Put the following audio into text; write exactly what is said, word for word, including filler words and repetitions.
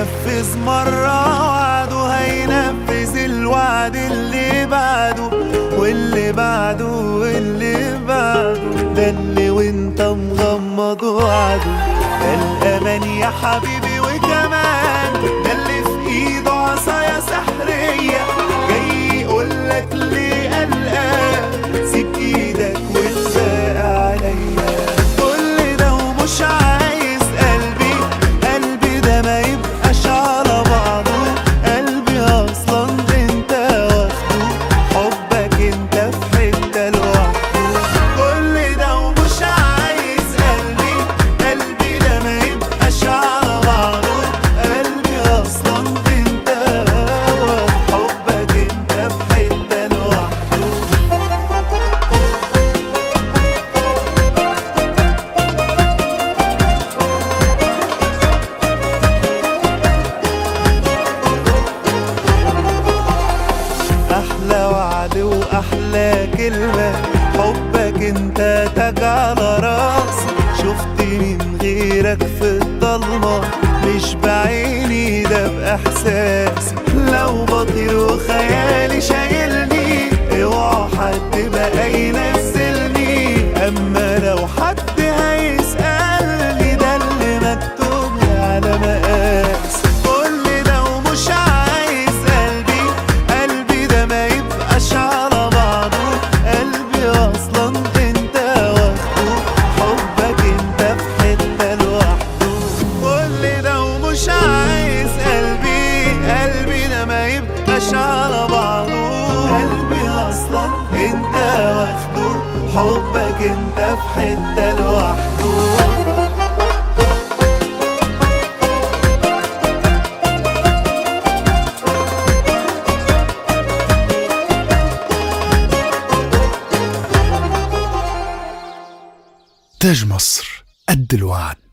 نفذ مرة وعده هينفذ الوعد اللي بعده واللي بعده واللي بعده. ده اللي وانت مغمض وعده، ده الأمان يا حبيبي وكمان ده اللي في ايده عصايا سحرية جاي يقولك ليه قلقان، سيب ايدك والباقي عليا. كل ده ومش عايز قلبي، قلبي ده ما يبقاش على بعضه، قلبي اصلا انت واخده، حبك انت في حتة لوحده. كل ده ومش عايز قلبي، قلبي ده ما يبقاش على بعضه، قلبي اصلا انت واخده، حبك انت في حتة لوحده. أحلى وعد وأحلى كلمة، حبك انت تاج على راسي. شفت من غيرك في الضلمة، مش بعيني ده بإحساسي. لو بطير وخيالي شايلني، اوعى حد بقى ينزلني. أما لو حد هيسألني، ده اللي مكتوب على مقاس. كل ده ومش عايز قلبي، قلبي ده ما يبقاش على بعضه، قلبي اصلا انت واخده، حبك انت في حتة لوحده. كل ده ومش عايز قلبي، قلبي ده ما يبقاش على بعضه، قلبي اصلا انت واخده، حبك انت في حتة لوحده. تاج مصر قد الوعد.